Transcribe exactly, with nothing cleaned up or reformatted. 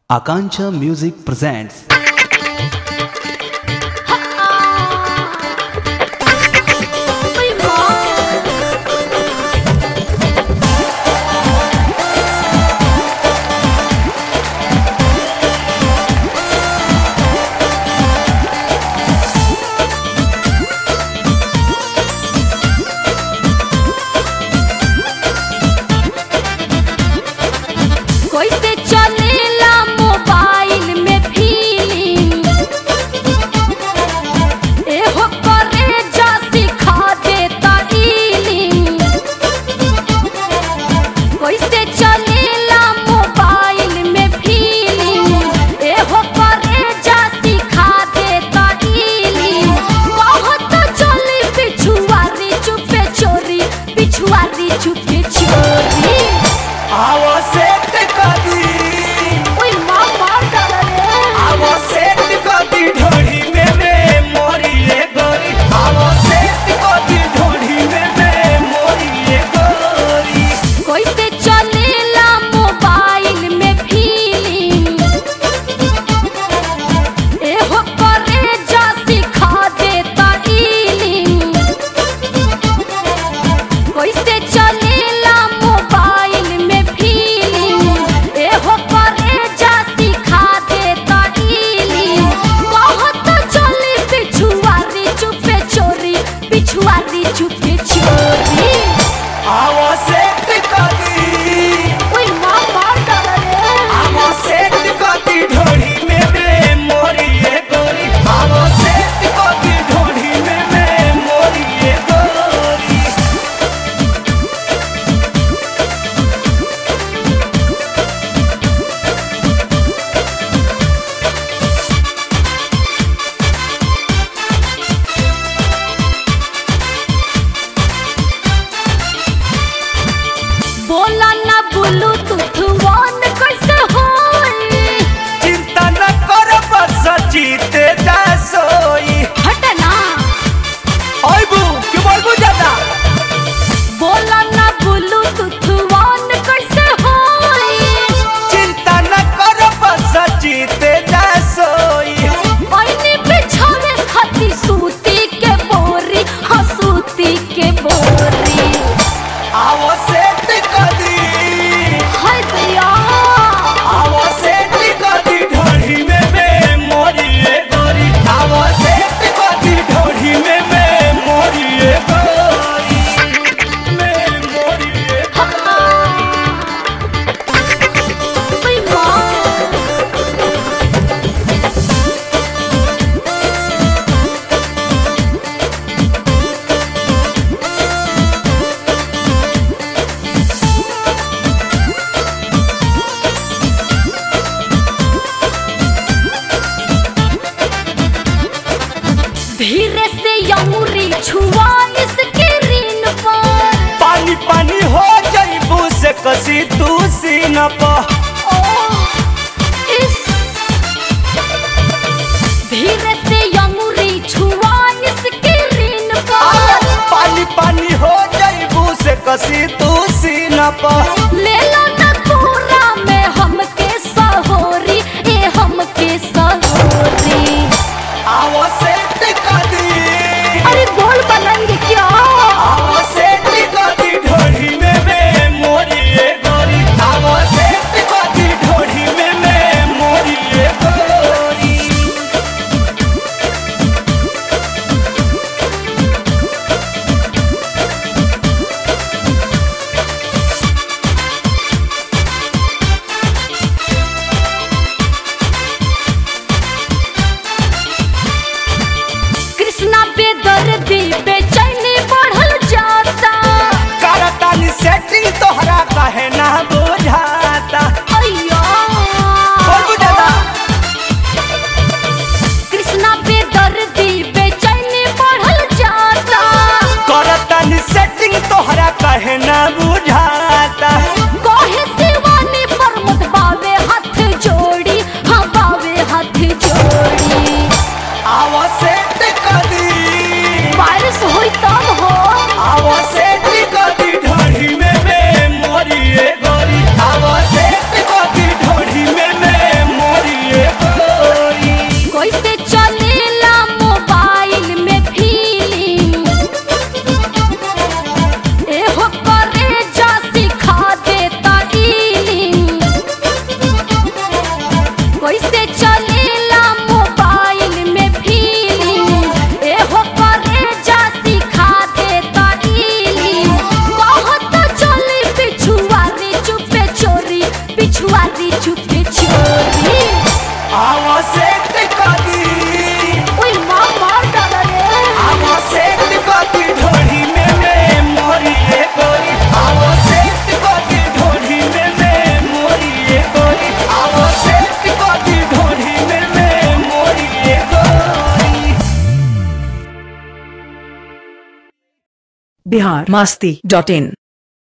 Akanksha Music presents धीरे से यमुरी छुआ स्क्रीन पर पानी पानी हो जाइबू से कसी तू सीना पर इस धीरे से यमुरी छुआ स्क्रीन पर पानी पानी हो जाइबू से कसी तू सीना पर ले लो ना पूरा में हमके सहोरी ए हमके सहोरी आओ से अरे बोल बनंगे क्या आओ से टिकती ढोली में मैं मोरी ए गोरी आओ से टिकती ढोली में मैं मोरी ए गोरी कृष्णा बेदर्दी बेचैनी बढ़ल जाता करतानी सेटिंग तोहरा काहे ना बुझाता अय्यो बोल बुझाता कृष्णा बेदर्दी बेचैनी बढ़ल जाता करतानी सेटिंग तोहरा काहे ना बुझाता कहे शिवानी परमत बावे हाथ जोड़ी हाँ बावे हाथ जोड़ी आओ से टिकती बारिश हुई तब हो आओ से टिकती ढोली में मैं मोरी ए बिहार मस्ती डॉट इन।